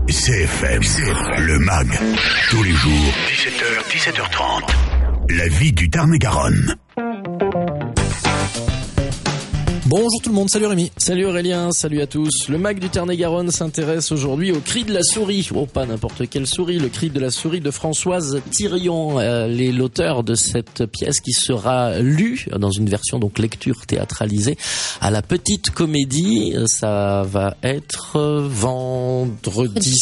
CFM, le MAG, tous les jours, 17h, 17h30. La vie du Tarn-et-Garonne. Bonjour tout le monde, salut Rémi. Salut Aurélien, salut à tous. Le MAG du Tarn-et-Garonne s'intéresse aujourd'hui au cri de la souris. Oh, pas n'importe quelle souris, le cri de la souris de Françoise Thirion, l'auteur de cette pièce qui sera lue dans une version donc lecture théâtralisée à la Petite Comédie. Ça va être mercredi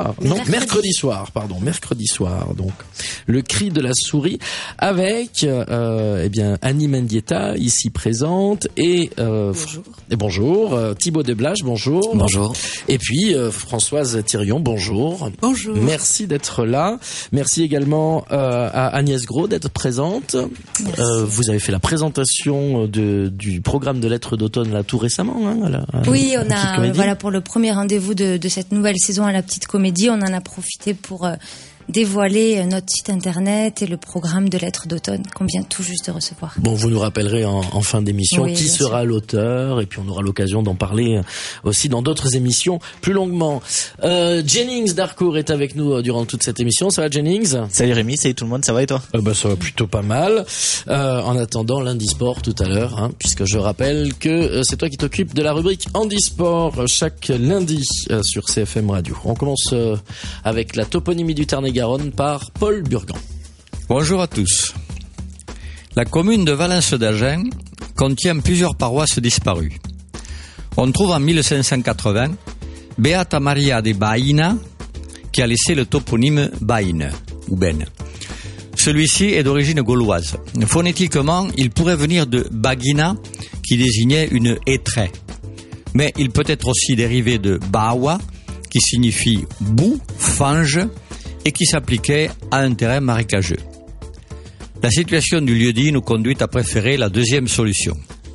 soir. Donc le cri de la souris avec Annie Mendieta ici présente et bonjour. Thibaut Deblache, bonjour. Bonjour. Et puis Françoise Thirion, bonjour. Bonjour. Merci d'être là. Merci également à Agnès Gros d'être présente. Vous avez fait la présentation du programme de lettres d'automne là tout récemment. Oui, on a pour le premier rendez-vous de cette nouvelle saison à la Petite Comédie, on en a profité pour dévoiler notre site internet et le programme de lettres d'automne qu'on vient tout juste de recevoir. Bon, vous nous rappellerez en fin d'émission qui sera l'auteur et puis on aura l'occasion d'en parler aussi dans d'autres émissions plus longuement. Jennings Darcourt est avec nous durant toute cette émission. Ça va Jennings ? Salut Rémi, salut tout le monde, ça va et toi ? Ça va plutôt pas mal. En attendant lundi sport tout à l'heure, puisque je rappelle que c'est toi qui t'occupes de la rubrique handisport chaque lundi sur CFM Radio. On commence avec la toponymie du Tarn-et-Garonne par Paul Burgan. Bonjour à tous. La commune de Valence d'Agen contient plusieurs paroisses disparues. On trouve en 1580 Beata Maria de Baïna qui a laissé le toponyme Baïne ou Ben. Celui-ci est d'origine gauloise. Phonétiquement, il pourrait venir de Bagina qui désignait une étrait. Mais il peut être aussi dérivé de Bawa qui signifie boue, fange et qui s'appliquait à un terrain marécageux. La situation du lieu-dit nous conduit à préférer la deuxième solution.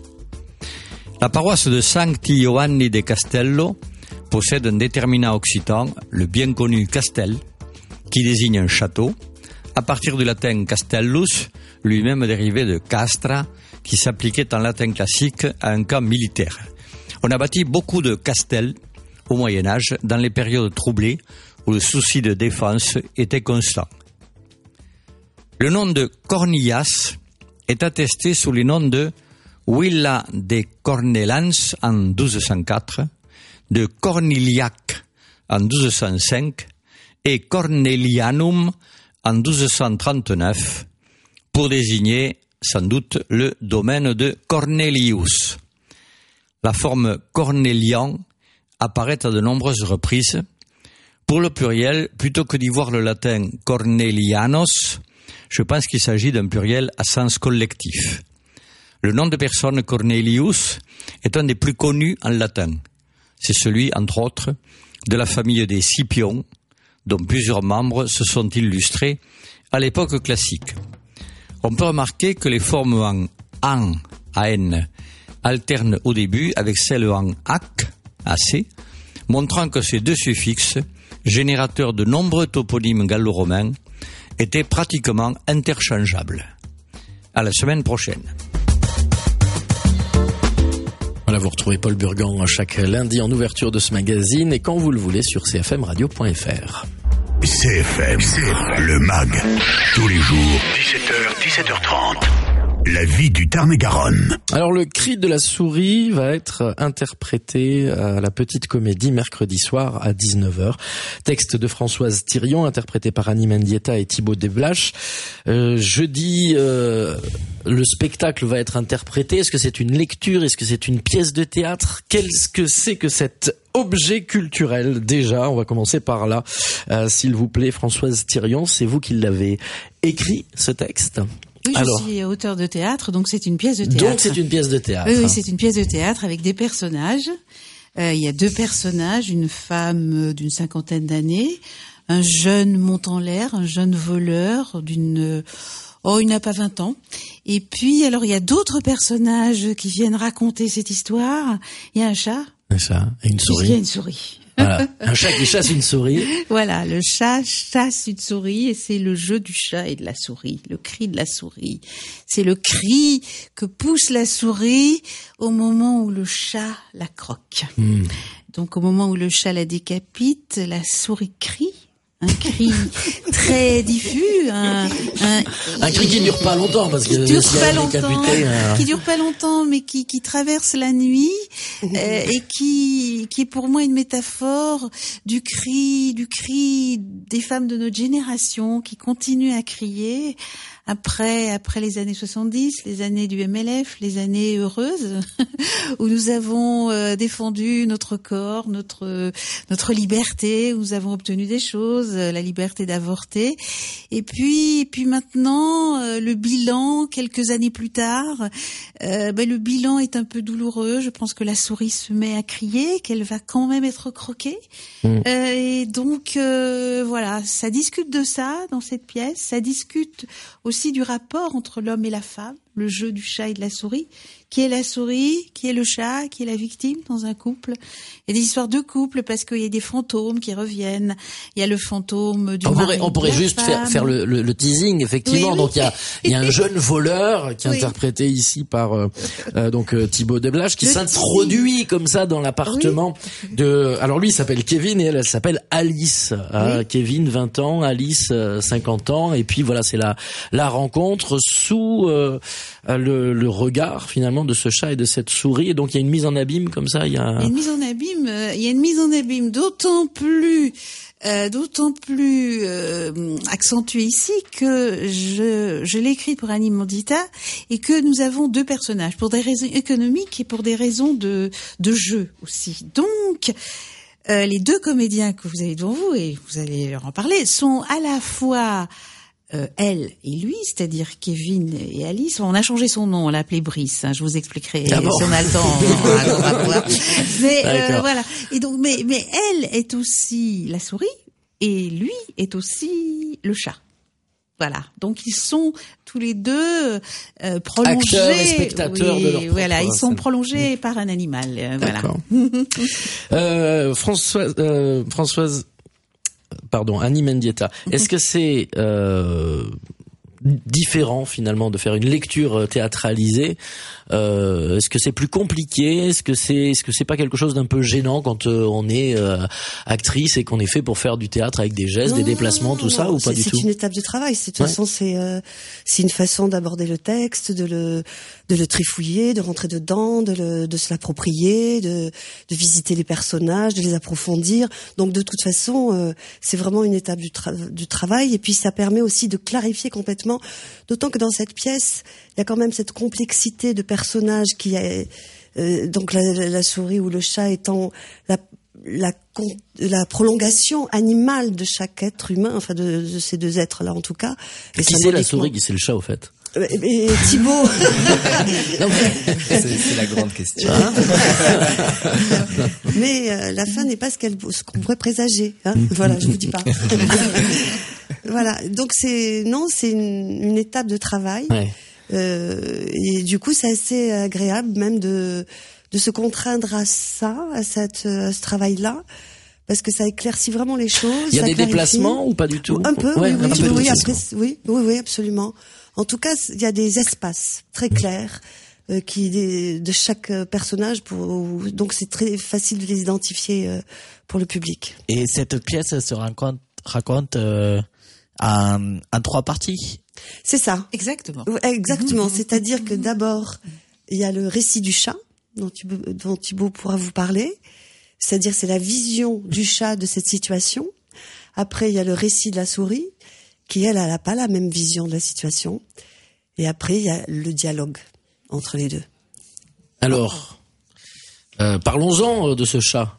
La paroisse de Sancti Ioanni de Castello possède un déterminant occitan, le bien connu castel, qui désigne un château, à partir du latin castellus, lui-même dérivé de castra, qui s'appliquait en latin classique à un camp militaire. On a bâti beaucoup de castels au Moyen-Âge dans les périodes troublées où le souci de défense était constant. Le nom de Cornillas est attesté sous les noms de Villa de Cornellans en 1204, de Corniliac en 1205 et Cornelianum en 1239 pour désigner sans doute le domaine de Cornelius. La forme Cornelian apparaît à de nombreuses reprises. Pour le pluriel, plutôt que d'y voir le latin Cornelianos, je pense qu'il s'agit d'un pluriel à sens collectif. Le nom de personne Cornelius est un des plus connus en latin. C'est celui, entre autres, de la famille des Scipions, dont plusieurs membres se sont illustrés à l'époque classique. On peut remarquer que les formes en an, an, alternent au début avec celles en ac, ac, montrant que ces deux suffixes, générateurs de nombreux toponymes gallo-romains, étaient pratiquement interchangeables. À la semaine prochaine. Voilà, vous retrouvez Paul Burgan chaque lundi en ouverture de ce magazine et quand vous le voulez sur cfmradio.fr. CFM, le MAG, tous les jours, 17h, 17h30. La vie du Tarn-et-Garonne. Alors le cri de la souris va être interprété à la Petite Comédie mercredi soir à 19h. Texte de Françoise Thirion, interprété par Annie Mendieta et Thibaut Deblache. Jeudi, le spectacle va être interprété. Est-ce que c'est une lecture? Est-ce que c'est une pièce de théâtre? Qu'est-ce que c'est que cet objet culturel? Déjà, on va commencer par là. S'il vous plaît, Françoise Thirion, c'est vous qui l'avez écrit, ce texte? Oui, je suis auteur de théâtre, donc c'est une pièce de théâtre. Donc c'est une pièce de théâtre. Oui, c'est une pièce de théâtre avec des personnages. Il y a deux personnages, une femme d'une 50aine d'années, un jeune Montanlaire, un jeune voleur il n'a pas 20 ans. Et puis, alors, il y a d'autres personnages qui viennent raconter cette histoire. Il y a un chat. Un chat et une souris. Il y a une souris. Voilà, un chat qui chasse une souris. Voilà, le chat chasse une souris et c'est le jeu du chat et de la souris, le cri de la souris. C'est le cri que pousse la souris au moment où le chat la croque. Donc au moment où le chat la décapite, la souris crie. Un cri très diffus, un cri qui dure pas longtemps parce que qui dure pas longtemps, mais qui traverse la nuit et qui est pour moi une métaphore du cri des femmes de notre génération qui continuent à crier après les années 70, les années du MLF, les années heureuses où nous avons défendu notre corps, notre liberté, où nous avons obtenu des choses, la liberté d'avorter. Et puis maintenant, le bilan, quelques années plus tard, le bilan est un peu douloureux. Je pense que la souris se met à crier, qu'elle va quand même être croquée. Et donc, voilà, ça discute de ça dans cette pièce. Ça discute aussi du rapport entre l'homme et la femme, le jeu du chat et de la souris. Qui est la souris, qui est le chat, qui est la victime dans un couple. Il y a des histoires de couple parce qu'il y a des fantômes qui reviennent. Il y a le fantôme du mari. On pourrait juste faire le teasing, effectivement. Oui. Donc il y a un jeune voleur qui est interprété ici par Thibaut Deblache qui s'introduit comme ça dans l'appartement de. Alors lui il s'appelle Kevin et elle s'appelle Alice. Kevin 20 ans, Alice 50 ans et puis voilà c'est la rencontre sous le regard finalement de ce chat et de cette souris et donc il y a une mise en abîme comme ça. Il y a une mise en abîme d'autant plus accentuée ici que je l'ai écrit pour Annie Mandita et que nous avons deux personnages pour des raisons économiques et pour des raisons de jeu aussi. Donc les deux comédiens que vous avez devant vous et vous allez leur en parler sont à la fois elle et lui, c'est-à-dire Kevin et Alice. On a changé son nom, on l'a appelé Brice. Je vous expliquerai si on a le temps. On va pouvoir. Mais voilà. Et donc, mais elle est aussi la souris et lui est aussi le chat. Voilà. Donc ils sont tous les deux prolongés. Acteurs et spectateurs de leur propre. Voilà, ils sont prolongés par un animal. Voilà. Françoise. Pardon, Annie Mendieta. Est-ce que c'est différent finalement de faire une lecture théâtralisée? Est-ce que c'est plus compliqué? Est-ce que c'est pas quelque chose d'un peu gênant quand on est actrice et qu'on est fait pour faire du théâtre avec des gestes, des déplacements, tout ça ou pas du tout? C'est une étape de travail. De toute façon, c'est une façon d'aborder le texte, de le trifouiller, de rentrer dedans, de se l'approprier, de visiter les personnages, de les approfondir. Donc de toute façon, c'est vraiment une étape du travail et puis ça permet aussi de clarifier complètement. D'autant que dans cette pièce, il y a quand même cette complexité de personnages qui est donc la souris ou le chat étant la prolongation animale de chaque être humain, enfin de ces deux êtres-là en tout cas. Et qui c'est la souris, qui c'est le chat au fait? Et Thibaut. C'est la grande question. Mais la fin n'est pas ce qu'on pourrait présager. Voilà, je vous dis pas. Voilà, donc c'est une étape de travail. Ouais. Et du coup, c'est assez agréable même de se contraindre à ça, à ce travail-là. Parce que ça éclaircit vraiment les choses. Il y a des déplacements ou pas du tout? Un peu, oui, absolument. En tout cas, il y a des espaces très clairs de chaque personnage, donc c'est très facile de les identifier pour le public. Et cette pièce se raconte en 3 parties. C'est ça. Exactement. Exactement. C'est-à-dire que d'abord, il y a le récit du chat dont Thibaut pourra vous parler. C'est-à-dire c'est la vision du chat de cette situation. Après, il y a le récit de la souris qui, elle n'a pas la même vision de la situation. Et après, il y a le dialogue entre les deux. Alors, parlons-en de ce chat.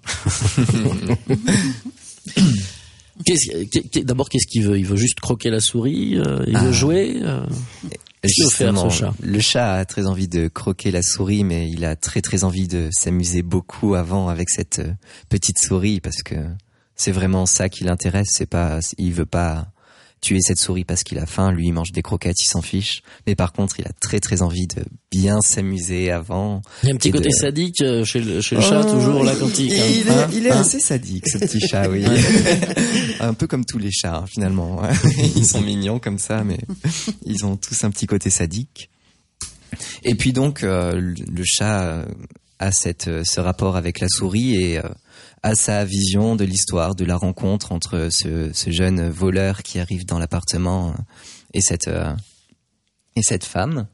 D'abord, qu'est-ce qu'il veut? Il veut juste croquer la souris? Il veut jouer? Qu'est-ce qu'il veut faire, ce chat? Le chat a très envie de croquer la souris, mais il a très très envie de s'amuser beaucoup avant avec cette petite souris, parce que c'est vraiment ça qui l'intéresse. Il veut pas tuer cette souris parce qu'il a faim. Lui, il mange des croquettes, il s'en fiche. Mais par contre, il a très très envie de bien s'amuser avant. Il y a un petit côté sadique chez le chat, toujours là, quand il est assez sadique, ce petit chat, oui. Un peu comme tous les chats, finalement. Ils sont mignons comme ça, mais ils ont tous un petit côté sadique. Et puis donc, le chat a ce rapport avec la souris et à sa vision de l'histoire, de la rencontre entre ce jeune voleur qui arrive dans l'appartement et cette femme.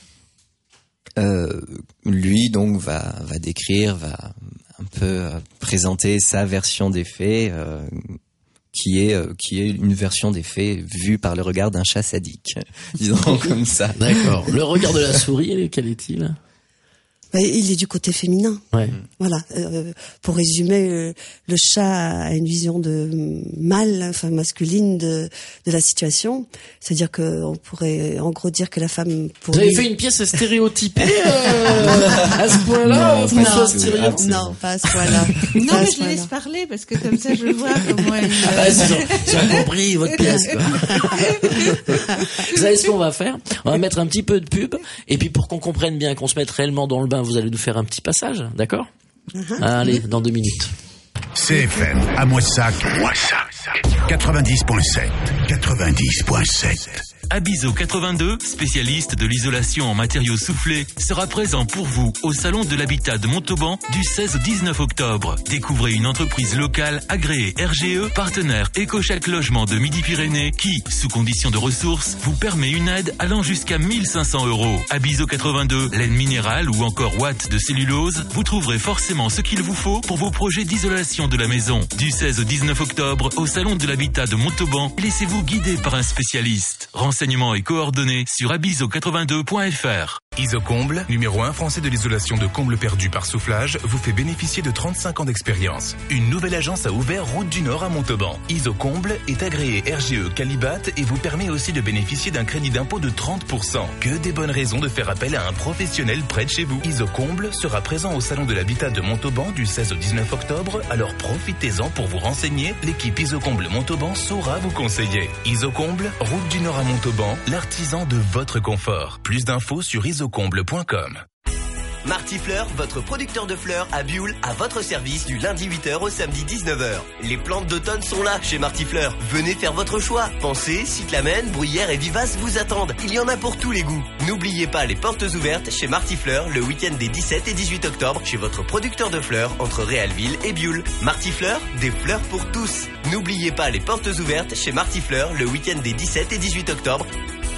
Lui donc va décrire, va un peu présenter sa version des faits, qui est une version des faits vue par le regard d'un chat sadique, disons comme ça. D'accord. Le regard de la souris, quel est-il ? Il est du côté féminin. Ouais. Voilà. Pour résumer, le chat a une vision de mâle, enfin masculine de la situation. C'est-à-dire que on pourrait en gros dire que la femme. Vous avez fait une pièce stéréotypée à ce point-là, François Thirion ? Non, pas à ce point-là. Non, mais je la laisse parler parce que comme ça je vois comment elle. J'ai compris votre pièce, quoi. Vous savez ce qu'on va faire ? On va mettre un petit peu de pub, et puis pour qu'on comprenne bien, qu'on se mette réellement dans le bain, vous allez nous faire un petit passage, d'accord ? Allez, dans 2 minutes. CFM à Moissac 90.7. Abiso 82, spécialiste de l'isolation en matériaux soufflés, sera présent pour vous au Salon de l'Habitat de Montauban du 16 au 19 octobre. Découvrez une entreprise locale agréée RGE, partenaire EcoCheck Logement de Midi-Pyrénées qui, sous condition de ressources, vous permet une aide allant jusqu'à 1 500 €. Abiso 82, laine minérale ou encore watts de cellulose, vous trouverez forcément ce qu'il vous faut pour vos projets d'isolation de la maison. Du 16 au 19 octobre, au Salon de l'Habitat de Montauban, laissez-vous guider par un spécialiste. Renseignements et coordonnées sur abiso82.fr. Isocomble, numéro 1 français de l'isolation de combles perdus par soufflage, vous fait bénéficier de 35 ans d'expérience. Une nouvelle agence a ouvert route du Nord à Montauban. Isocomble est agréé RGE Calibat et vous permet aussi de bénéficier d'un crédit d'impôt de 30%. Que des bonnes raisons de faire appel à un professionnel près de chez vous. Isocomble sera présent au Salon de l'Habitat de Montauban du 16 au 19 octobre, alors profitez-en pour vous renseigner. L'équipe Isocomble Montauban saura vous conseiller. Isocomble, route du Nord à Montauban, l'artisan de votre confort. Plus d'infos sur isocomble.com. Martifleur, votre producteur de fleurs à Bioul, à votre service du lundi 8h au samedi 19h. Les plantes d'automne sont là chez Martifleur. Venez faire votre choix. Pensez, cyclamène, bruyère et vivaces vous attendent. Il y en a pour tous les goûts. N'oubliez pas les portes ouvertes chez Martifleur le week-end des 17 et 18 octobre chez votre producteur de fleurs entre Réalville et Bioul. Martifleur, des fleurs pour tous. N'oubliez pas les portes ouvertes chez Martifleur le week-end des 17 et 18 octobre.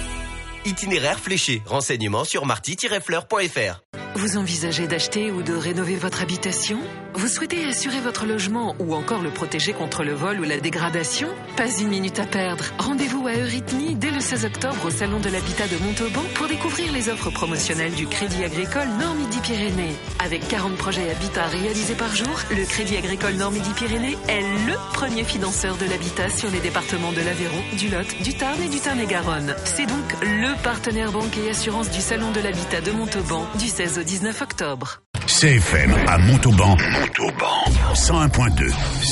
Itinéraire fléché. Renseignements sur marty-fleur.fr. Vous envisagez d'acheter ou de rénover votre habitation ? Vous souhaitez assurer votre logement ou encore le protéger contre le vol ou la dégradation ? Pas une minute à perdre. Rendez-vous à Eurythmie dès le 16 octobre au Salon de l'Habitat de Montauban pour découvrir les offres promotionnelles du Crédit Agricole Nord Midi-Pyrénées. Avec 40 projets habitat réalisés par jour, le Crédit Agricole Nord Midi-Pyrénées est le premier financeur de l'habitat sur les départements de l'Aveyron, du Lot, du Tarn et du Tarn-et-Garonne. C'est donc le partenaire banque et assurance du Salon de l'Habitat de Montauban du 16 au 19 octobre. CFM à Montauban. 101.2.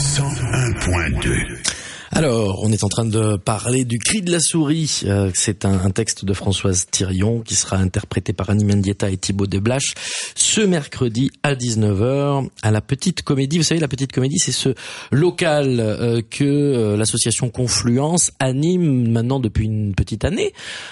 101.2. Alors, on est en train de parler du Cri de la souris. C'est un texte de Françoise Thirion qui sera interprété par Annie Mendieta et Thibaut Desblaches ce mercredi à 19h à la Petite Comédie. Vous savez, la Petite Comédie, c'est ce local que l'association Confluence anime maintenant depuis une petite année.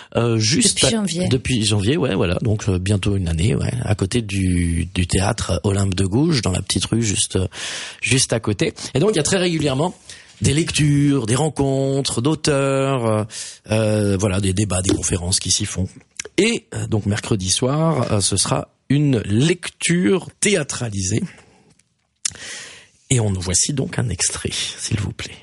Depuis janvier, ouais, voilà. Donc bientôt une année, ouais, à côté du théâtre Olympe de Gouges, dans la petite rue juste à côté. Et donc, il y a très régulièrement des lectures, des rencontres d'auteurs, voilà, des débats, des conférences qui s'y font. Et donc mercredi soir, ce sera une lecture théâtralisée. Et voici donc un extrait, s'il vous plaît.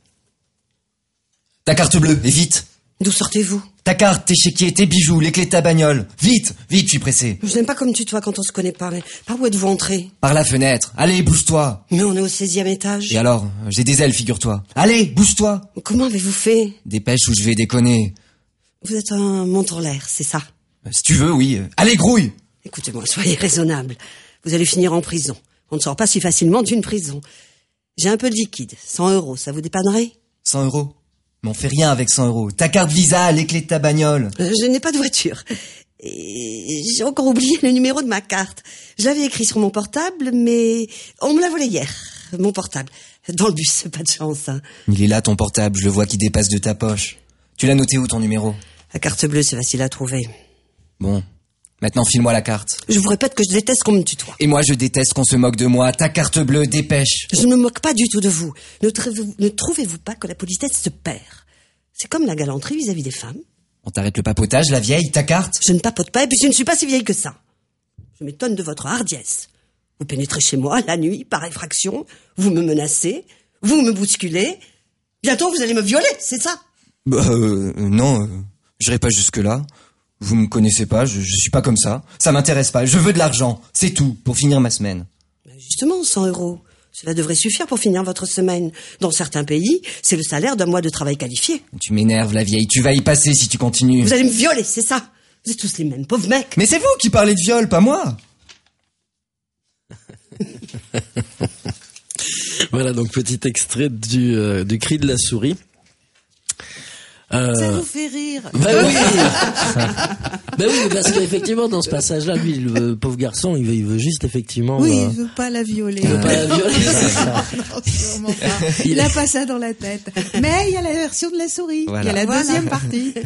Ta carte bleue, et vite. D'où sortez-vous? Ta carte, tes chéquiers, tes bijoux, les clés de ta bagnole. Vite, vite, je suis pressé. Je n'aime pas comme tutoies quand on se connaît pas. Par où êtes-vous entré? Par la fenêtre. Allez, bouge-toi. Mais on est au 16e étage. Et alors, j'ai des ailes, figure-toi. Allez, bouge-toi. Comment avez-vous fait? Dépêche ou je vais déconner. Vous êtes un monte-en-l'air, c'est ça? Si tu veux, oui. Allez, grouille. Écoutez-moi, soyez raisonnable. Vous allez finir en prison. On ne sort pas si facilement d'une prison. J'ai un peu de liquide. 100 €, ça vous dépannerait? 100 €? Mais on fait rien avec 100 €. Ta carte Visa, les clés de ta bagnole. Je n'ai pas de voiture. Et j'ai encore oublié le numéro de ma carte. Je l'avais écrit sur mon portable, mais on me l'a volé hier. Mon portable. Dans le bus, pas de chance. Hein. Il est là ton portable, je le vois qui dépasse de ta poche. Tu l'as noté où ton numéro? La carte bleue, c'est facile à trouver. Bon, Maintenant, file-moi la carte. Je vous répète que je déteste qu'on me tutoie. Et moi, je déteste qu'on se moque de moi. Ta carte bleue, dépêche. Je ne me moque pas du tout de vous. Ne trouvez-vous pas que la politesse se perd? C'est comme la galanterie vis-à-vis des femmes. On t'arrête le papotage, la vieille, ta carte? Je ne papote pas et puis je ne suis pas si vieille que ça. Je m'étonne de votre hardiesse. Vous pénétrez chez moi la nuit, par effraction, vous me menacez, vous me bousculez. Bientôt vous allez me violer, c'est ça? Non, j'irai pas jusque-là. Vous me connaissez pas, je suis pas comme ça. Ça m'intéresse pas, je veux de l'argent. C'est tout, pour finir ma semaine. Justement, 100 €. Cela devrait suffire pour finir votre semaine. Dans certains pays, c'est le salaire d'un mois de travail qualifié. Tu m'énerves, la vieille. Tu vas y passer si tu continues. Vous allez me violer, c'est ça? Vous êtes tous les mêmes, pauvres mecs. Mais c'est vous qui parlez de viol, pas moi. Voilà, donc petit extrait du cri de la souris. Ça vous fait rire. Ben oui. Ben oui, parce qu'effectivement, dans ce passage-là, lui, le pauvre garçon, il veut juste effectivement. Oui, il veut pas la violer. Il veut pas la violer. Non, sûrement pas. Il a pas ça dans la tête. Mais il y a la version de la souris. Voilà. Il y a la deuxième partie.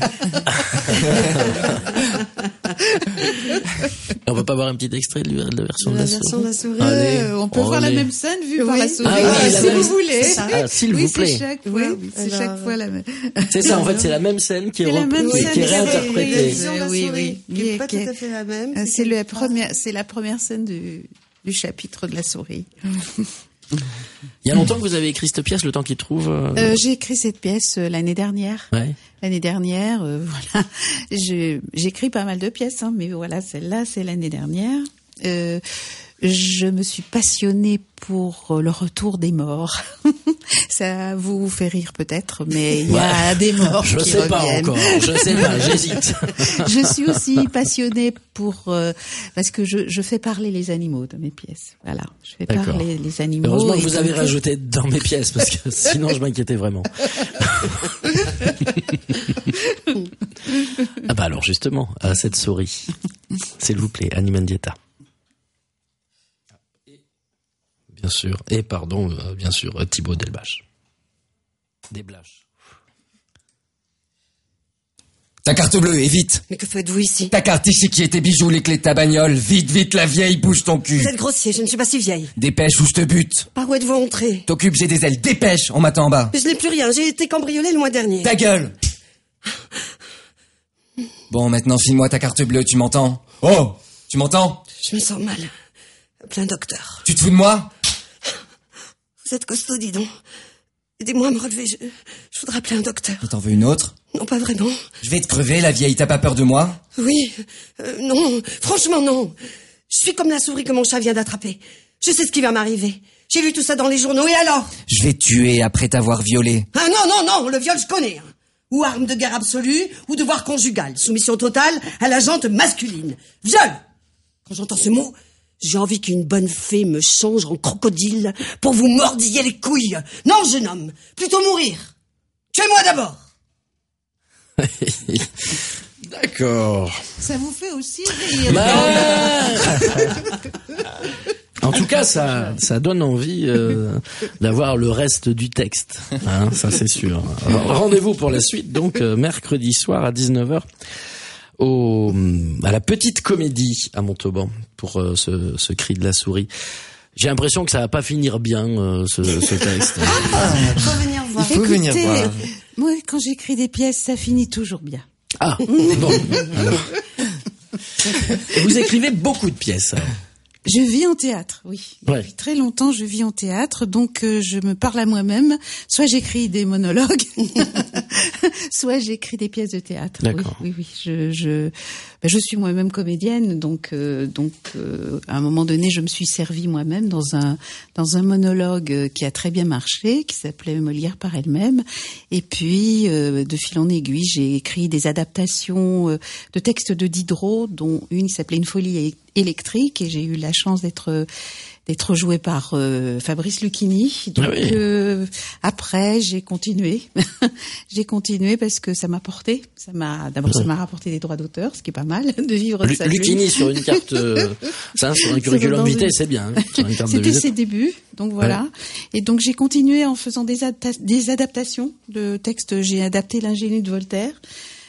On peut pas voir un petit extrait de la version de la souris. Allez, on peut voir la même scène vue par la souris, si vous voulez. S'il vous plaît. C'est chaque fois la même. C'est ça, en fait, c'est la même scène qui est réinterprétée. Oui. Qui est pas tout à fait la même. C'est la première scène du chapitre de la souris. Il y a longtemps que vous avez écrit cette pièce, le temps qu'il trouve. J'ai écrit cette pièce l'année dernière. Ouais. L'année dernière, voilà. J'écris pas mal de pièces, hein, mais voilà, celle-là, c'est l'année dernière. Je me suis passionnée pour le retour des morts. Ça vous fait rire peut-être, mais il y a des morts qui reviennent. Je sais pas, j'hésite. Je suis aussi passionnée parce que je fais parler les animaux dans mes pièces. Voilà, je fais parler les animaux. Heureusement que vous avez rajouté dans mes pièces, parce que sinon je m'inquiétais vraiment. Ah bah alors justement, à cette souris, s'il vous plaît, Annie Mendieta. Bien sûr, et pardon, bien sûr, Thibaut Delbach. Desblaches. Ta carte bleue, et vite. Mais que faites-vous ici? Ta carte ici qui est tes bijoux, les clés de ta bagnole. Vite, vite, la vieille, bouge ton cul. Vous êtes grossier, je ne suis pas si vieille. Dépêche ou je te bute. Par où êtes-vous entré? T'occupes, j'ai des ailes. Dépêche, on m'attend en bas. Je n'ai plus rien, j'ai été cambriolée le mois dernier. Ta gueule. Bon, maintenant, file-moi ta carte bleue, tu m'entends? Oh, tu m'entends? Je me sens mal. Plein docteur. Tu te fous de moi? Vous êtes costaud, dis donc. Aidez-moi à me relever, je voudrais appeler un docteur. Et t'en veux une autre? Non, pas vraiment. Je vais te crever, la vieille, t'as pas peur de moi? Oui, non, franchement non. Je suis comme la souris que mon chat vient d'attraper. Je sais ce qui va m'arriver. J'ai lu tout ça dans les journaux, et alors? Je vais te tuer après t'avoir violé. Ah non, le viol je connais. Hein. Ou arme de guerre absolue, ou devoir conjugal. Soumission totale à la jante masculine. Viol! Quand j'entends ce mot, j'ai envie qu'une bonne fée me change en crocodile pour vous mordiller les couilles. Non, jeune homme, plutôt mourir. Tuez-moi d'abord. D'accord. Ça vous fait aussi rire. En tout cas, ça donne envie d'avoir le reste du texte. Hein, ça c'est sûr. Rendez-vous pour la suite, donc mercredi soir à 19h. À la Petite Comédie à Montauban pour ce cri de la souris. J'ai l'impression que ça va pas finir bien ce texte. Faut venir voir. Il faut venir voir. Moi, quand j'écris des pièces, ça finit toujours bien. Ah bon. Alors. Et vous écrivez beaucoup de pièces. Alors. Je vis en théâtre, oui. Ouais. Depuis très longtemps, je vis en théâtre, donc je me parle à moi-même. Soit j'écris des monologues, soit j'écris des pièces de théâtre. D'accord. Oui. Je suis moi-même comédienne, donc à un moment donné, je me suis servie moi-même dans un monologue qui a très bien marché, qui s'appelait Molière par elle-même. Et puis, de fil en aiguille, j'ai écrit des adaptations de textes de Diderot, dont une qui s'appelait Une folie électrique, et j'ai eu la chance d'être jouée par Fabrice Lucchini. Donc après j'ai continué parce que ça m'a porté. Ça m'a rapporté des droits d'auteur, ce qui est pas mal de vivre de sa plume. Lucchini sur une carte, ça sur un curriculum vitae, c'est bien. Hein, sur une carte C'était de visite. ses débuts, donc voilà. Ouais. Et donc j'ai continué en faisant des adaptations de textes. J'ai adapté l'Ingénu de Voltaire.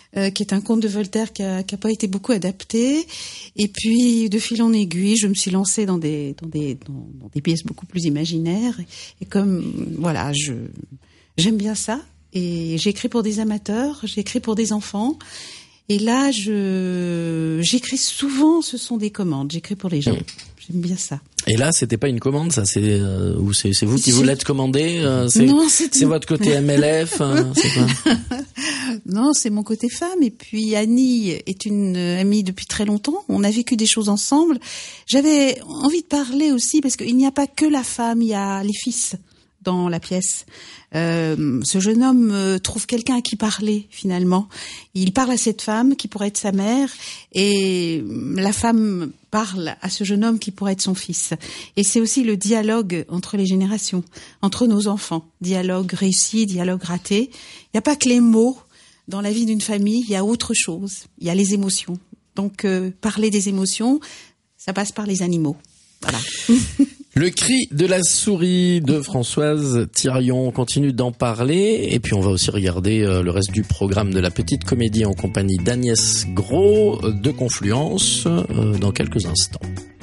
qui est un conte de Voltaire qui a pas été beaucoup adapté. Et puis, de fil en aiguille, je me suis lancée dans des pièces beaucoup plus imaginaires. Et comme, voilà, j'aime bien ça. Et j'écris pour des amateurs, j'écris pour des enfants. Et là, j'écris souvent, ce sont des commandes. J'écris pour les gens. J'aime bien ça. Et là, c'était pas une commande, ça, c'est vous qui vous l'êtes commandé, c'est votre côté MLF, c'est quoi? Non, c'est mon côté femme. Et puis Annie est une amie depuis très longtemps. On a vécu des choses ensemble. J'avais envie de parler aussi parce qu'il n'y a pas que la femme, il y a les fils dans la pièce. Ce jeune homme trouve quelqu'un à qui parler finalement. Il parle à cette femme qui pourrait être sa mère et la femme parle à ce jeune homme qui pourrait être son fils. Et c'est aussi le dialogue entre les générations, entre nos enfants. Dialogue réussi, dialogue raté. Il n'y a pas que les mots dans la vie d'une famille, il y a autre chose. Il y a les émotions. Donc parler des émotions, ça passe par les animaux. Voilà. Le cri de la souris de Françoise Thirion, on continue d'en parler et puis on va aussi regarder le reste du programme de la Petite Comédie en compagnie d'Agnès Gros de Confluence dans quelques instants.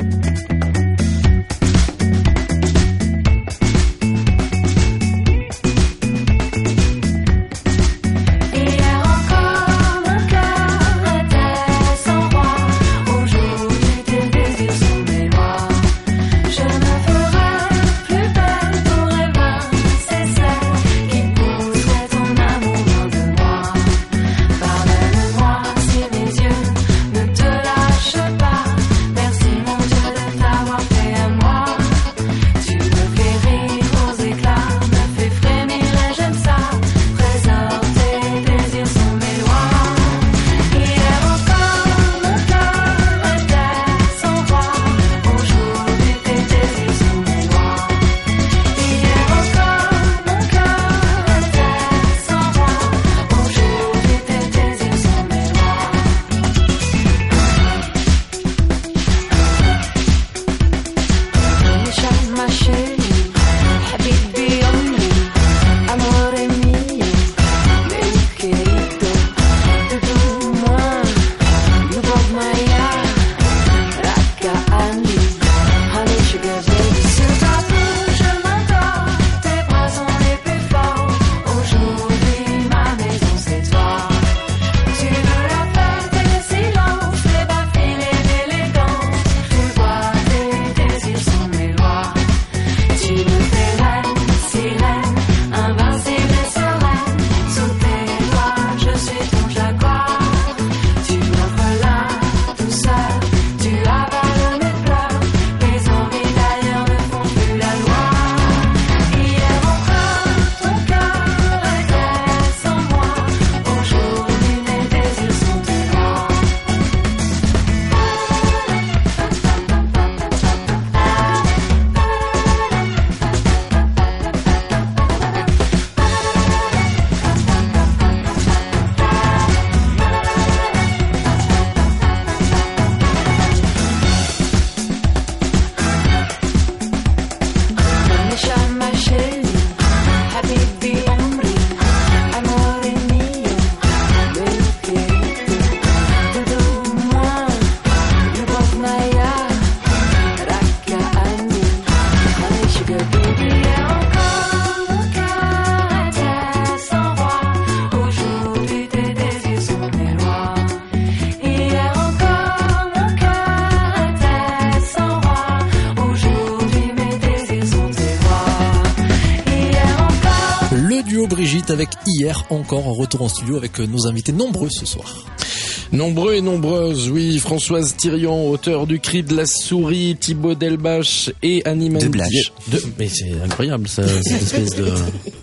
Avec Hier encore en retour en studio avec nos invités nombreux ce soir. Nombreux et nombreuses, oui. Françoise Thirion, auteur du Cri de la souris, Thibaut Delbach et Annie Mendieta. Mais c'est incroyable, ça, cette espèce de...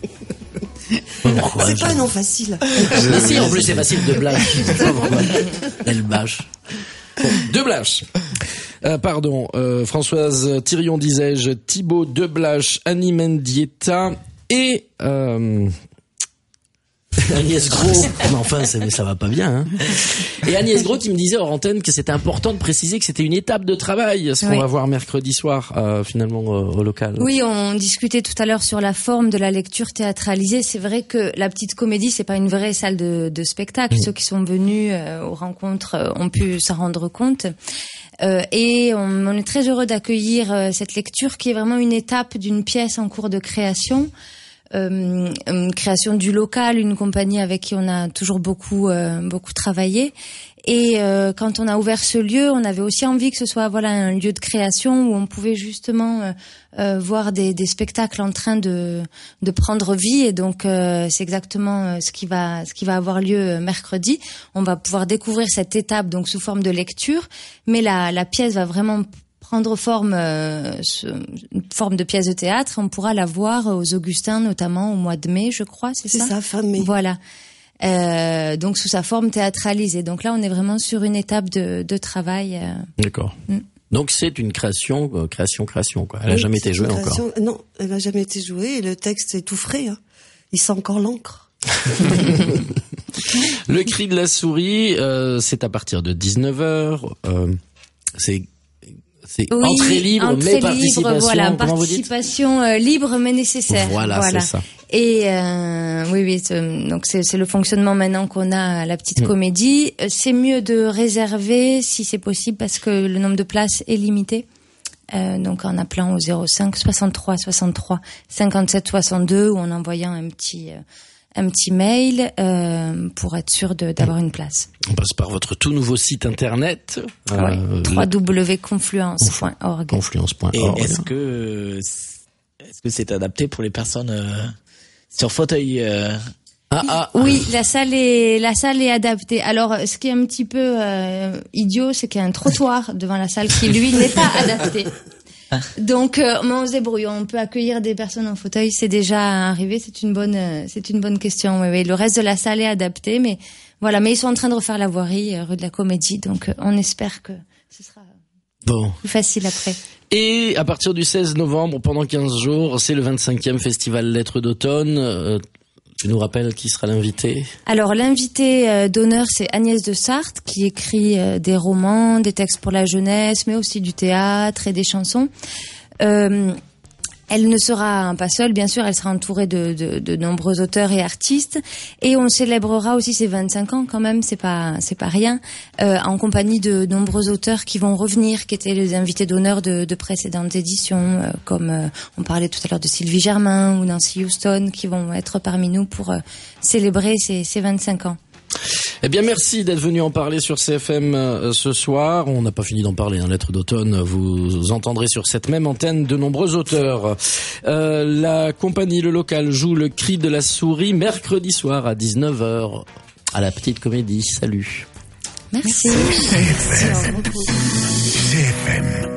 C'est pas un nom facile. Mais si, en plus c'est facile, Delbach. Delbach. Bon, Delbach. Françoise Thirion, disais-je, Thibaut Delbach, Annie Mendieta et Agnès Gros. Mais enfin, ça va pas bien, hein. Et Agnès Gros qui me disait hors antenne que c'était important de préciser que c'était une étape de travail, ce qu'on va voir mercredi soir, finalement, au local. Oui, on discutait tout à l'heure sur la forme de la lecture théâtralisée. C'est vrai que la Petite Comédie, c'est pas une vraie salle de spectacle. Ceux qui sont venus aux rencontres ont pu s'en rendre compte. Et on est très heureux d'accueillir cette lecture qui est vraiment une étape d'une pièce en cours de création. Une création du local, une compagnie avec qui on a toujours beaucoup travaillé. Et quand on a ouvert ce lieu, on avait aussi envie que ce soit un lieu de création où on pouvait justement voir des spectacles en train de prendre vie. Et donc c'est exactement ce qui va avoir lieu mercredi. On va pouvoir découvrir cette étape donc sous forme de lecture, mais la pièce va vraiment prendre forme de pièce de théâtre. On pourra la voir aux Augustins notamment au mois de mai, je crois, c'est ça, fin mai. Voilà. Donc sous sa forme théâtralisée. Donc là, on est vraiment sur une étape de travail. D'accord. Donc c'est une création, quoi. Elle a jamais été jouée encore. Non, elle n'a jamais été jouée. Et le texte est tout frais. Hein. Il sent encore l'encre. Le cri de la souris, c'est à partir de 19h. C'est entrée libre, mais participation. Voilà, participation libre mais nécessaire. Voilà. C'est ça. Et oui, donc c'est le fonctionnement maintenant qu'on a à la Petite Comédie. C'est mieux de réserver si c'est possible parce que le nombre de places est limité. Donc en appelant au 05 63 63 57 62 ou en envoyant un petit mail pour être sûr d'avoir une place. On passe par votre tout nouveau site internet. www.confluence.org. Confluence.org. Et est-ce que c'est adapté pour les personnes sur fauteuil Oui, la salle est adaptée. Alors, ce qui est un petit peu idiot, c'est qu'il y a un trottoir devant la salle qui, lui, n'est pas adapté. Donc, on se débrouille. On peut accueillir des personnes en fauteuil. C'est déjà arrivé. C'est une bonne question. Oui. Le reste de la salle est adapté, mais voilà. Mais ils sont en train de refaire la voirie rue de la Comédie. Donc, on espère que ce sera plus facile après. Et à partir du 16 novembre, pendant 15 jours, c'est le 25e Festival Lettres d'automne. Tu nous rappelles qui sera l'invité ? Alors, l'invité d'honneur, c'est Agnès de Sarthe, qui écrit des romans, des textes pour la jeunesse, mais aussi du théâtre et des chansons. Elle ne sera pas seule, bien sûr, elle sera entourée de nombreux auteurs et artistes. Et on célébrera aussi ses 25 ans, quand même, c'est pas rien, en compagnie de nombreux auteurs qui vont revenir, qui étaient les invités d'honneur de précédentes éditions, comme on parlait tout à l'heure de Sylvie Germain ou Nancy Houston, qui vont être parmi nous pour célébrer ces 25 ans. Eh bien, merci d'être venu en parler sur CFM ce soir. On n'a pas fini d'en parler, Lettres d'automne. Vous entendrez sur cette même antenne de nombreux auteurs. La compagnie Le Local joue Le Cri de la souris mercredi soir à 19h à la Petite Comédie. Salut. Merci. CFM.